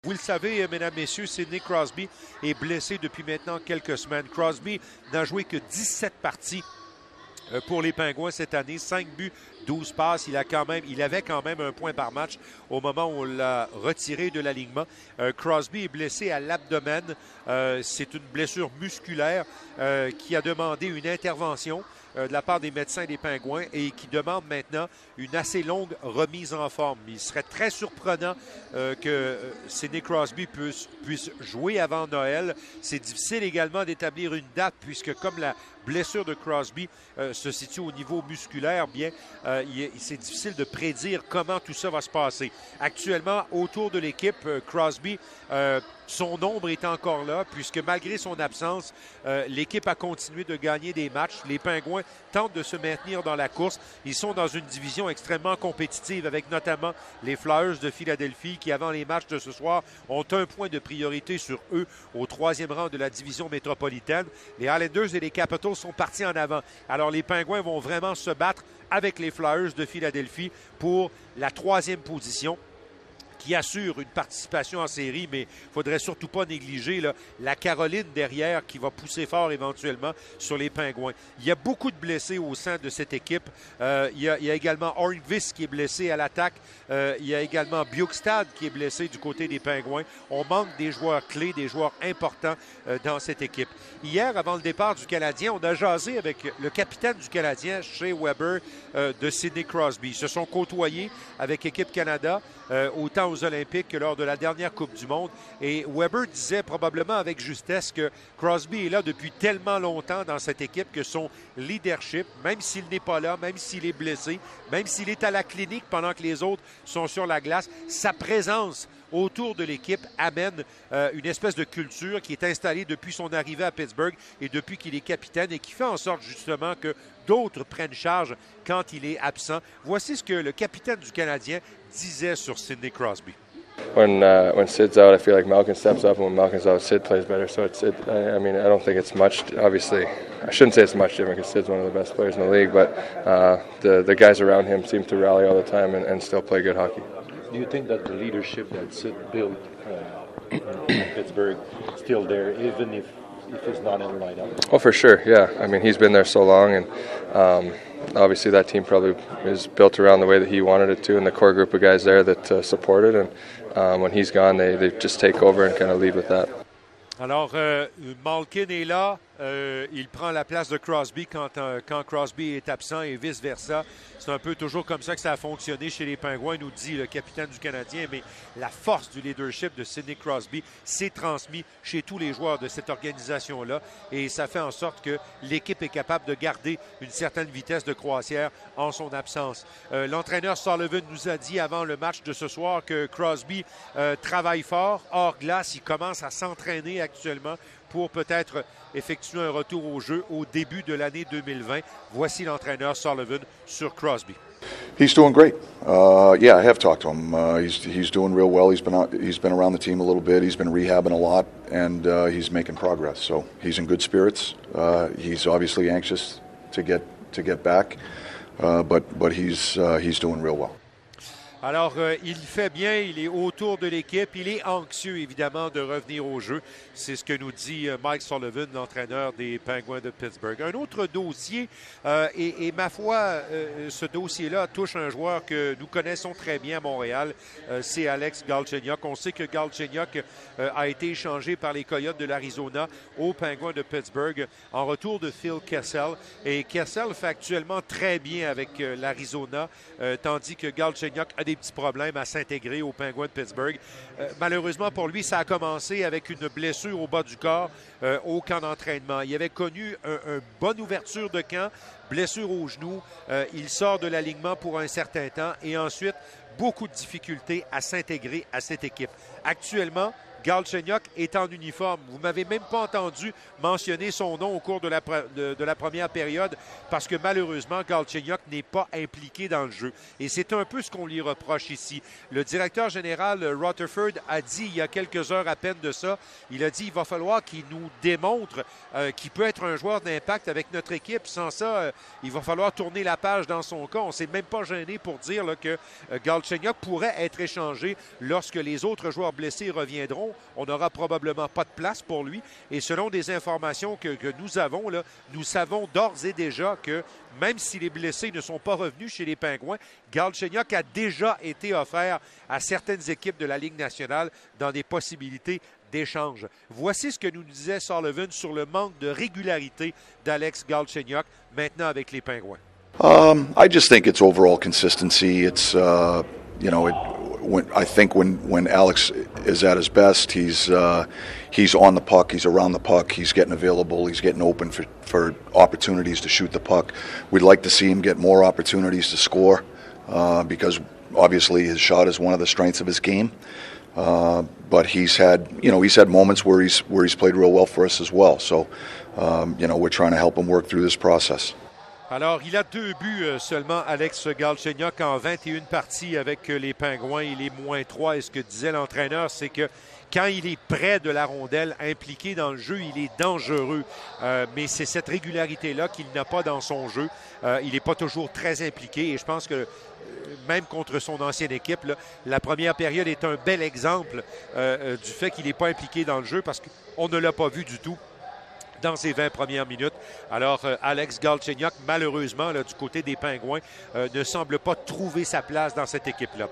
Vous le savez, mesdames, messieurs, Sidney Crosby est blessé depuis maintenant quelques semaines. Crosby n'a joué que 17 parties pour les Pingouins cette année, 5 buts, 12 passes. Il avait quand même un point par match au moment où on l'a retiré de l'alignement. Crosby est blessé à l'abdomen. C'est une blessure musculaire qui a demandé une intervention de la part des médecins des Pingouins et qui demande maintenant une assez longue remise en forme. Il serait très surprenant que Sidney Crosby puisse jouer avant Noël. C'est difficile également d'établir une date puisque comme la blessure de Crosby se situe au niveau musculaire, bien, c'est difficile de prédire comment tout ça va se passer. Actuellement, autour de l'équipe, Crosby, son ombre est encore là, puisque malgré son absence, l'équipe a continué de gagner des matchs. Les Pingouins tentent de se maintenir dans la course. Ils sont dans une division extrêmement compétitive, avec notamment les Flyers de Philadelphie, qui, avant les matchs de ce soir, ont un point de priorité sur eux au 3e rang de la division métropolitaine. Les Islanders et les Capitals sont partis en avant. Alors, les Pingouins vont vraiment se battre avec les Flyers de Philadelphie pour la 3e position, qui assure une participation en série, mais il ne faudrait surtout pas négliger la Caroline derrière qui va pousser fort éventuellement sur les Pingouins. Il y a beaucoup de blessés au sein de cette équipe. Il y a également Hornqvist qui est blessé à l'attaque. Il y a également Bjugstad qui est blessé du côté des Pingouins. On manque des joueurs clés, des joueurs importants dans cette équipe. Hier, avant le départ du Canadien, on a jasé avec le capitaine du Canadien, Shea Weber, de Sidney Crosby. Ils se sont côtoyés avec Équipe Canada, autant aux Olympiques que lors de la dernière Coupe du Monde. Et Weber disait probablement avec justesse que Crosby est là depuis tellement longtemps dans cette équipe que son leadership, même s'il n'est pas là, même s'il est blessé, même s'il est à la clinique pendant que les autres sont sur la glace, sa présence autour de l'équipe amène une espèce de culture qui est installée depuis son arrivée à Pittsburgh et depuis qu'il est capitaine et qui fait en sorte justement que d'autres prennent charge quand il est absent. Voici ce que le capitaine du Canadien disait sur Sidney Crosby. When Sid's out, I feel like Malkin steps up, and when Malkin's out, Sid plays better. So I mean, I don't think it's much. Obviously, I shouldn't say it's much different because Sid's one of the best players in the league. But the guys around him seem to rally all the time and still play good hockey. Do you think that the leadership that Sid built in Pittsburgh is still there, even if he's not in the lineup? Oh, for sure, yeah. I mean, he's been there so long, and obviously that team probably is built around the way that he wanted it to, and the core group of guys there that support it. And when he's gone, they just take over and kind of lead with that. Alors, Malkin est là. Il prend la place de Crosby quand Crosby est absent et vice-versa. C'est un peu toujours comme ça que ça a fonctionné chez les Pingouins, nous dit le capitaine du Canadien. Mais la force du leadership de Sidney Crosby s'est transmise chez tous les joueurs de cette organisation-là. Et ça fait en sorte que l'équipe est capable de garder une certaine vitesse de croisière en son absence. L'entraîneur Sullivan nous a dit avant le match de ce soir que Crosby travaille fort. Hors glace, il commence à s'entraîner actuellement pour peut-être effectuer un retour au jeu au début de l'année 2020. Voici l'entraîneur Sullivan sur Crosby. He's doing great. Yeah, I have talked to him. He's doing real well. He's been around the team a little bit. He's been rehabbing a lot, and he's making progress. So he's in good spirits. He's obviously anxious to get back, but he's doing real well. Alors, il fait bien, il est autour de l'équipe, il est anxieux, évidemment, de revenir au jeu. C'est ce que nous dit Mike Sullivan, l'entraîneur des Penguins de Pittsburgh. Un autre dossier, et ma foi, ce dossier-là touche un joueur que nous connaissons très bien à Montréal, c'est Alex Galchenyuk. On sait que Galchenyuk a été échangé par les Coyotes de l'Arizona aux Penguins de Pittsburgh en retour de Phil Kessel. Et Kessel fait actuellement très bien avec l'Arizona, tandis que Galchenyuk a des petits problèmes à s'intégrer aux Penguins de Pittsburgh. Malheureusement pour lui, ça a commencé avec une blessure au bas du corps au camp d'entraînement. Il avait connu une bonne ouverture de camp, blessure au genou. Il sort de l'alignement pour un certain temps et ensuite beaucoup de difficultés à s'intégrer à cette équipe. Actuellement, Galchenyuk est en uniforme. Vous ne m'avez même pas entendu mentionner son nom au cours de la première période parce que malheureusement, Galchenyuk n'est pas impliqué dans le jeu. Et c'est un peu ce qu'on lui reproche ici. Le directeur général Rutherford a dit il y a quelques heures à peine de ça, il a dit il va falloir qu'il nous démontre qu'il peut être un joueur d'impact avec notre équipe. Sans ça, il va falloir tourner la page dans son cas. On ne s'est même pas gêné pour dire là, que Galchenyuk pourrait être échangé lorsque les autres joueurs blessés reviendront. On n'aura probablement pas de place pour lui. Et selon des informations que nous avons, là, nous savons d'ores et déjà que même si les blessés ne sont pas revenus chez les Pingouins, Galchenyuk a déjà été offert à certaines équipes de la Ligue nationale dans des possibilités d'échange. Voici ce que nous disait Sullivan sur le manque de régularité d'Alex Galchenyuk maintenant avec les Pingouins. I just think it's overall consistency. It's I think when Alex is at his best, he's on the puck, he's around the puck, he's getting available, he's getting open for opportunities to shoot the puck. We'd like to see him get more opportunities to score because obviously his shot is one of the strengths of his game. But he's had moments where he's played real well for us as well. So we're trying to help him work through this process. Alors, il a 2 buts seulement, Alex Galchenyuk, en 21 parties avec les Pingouins. Il est -3. Et ce que disait l'entraîneur, c'est que quand il est près de la rondelle, impliqué dans le jeu, il est dangereux. Mais c'est cette régularité-là qu'il n'a pas dans son jeu. Il n'est pas toujours très impliqué. Et je pense que même contre son ancienne équipe, là, la première période est un bel exemple du fait qu'il n'est pas impliqué dans le jeu parce qu'on ne l'a pas vu du tout dans ses 20 premières minutes. Alors, Alex Galchenyuk, malheureusement, là, du côté des Pingouins, ne semble pas trouver sa place dans cette équipe-là.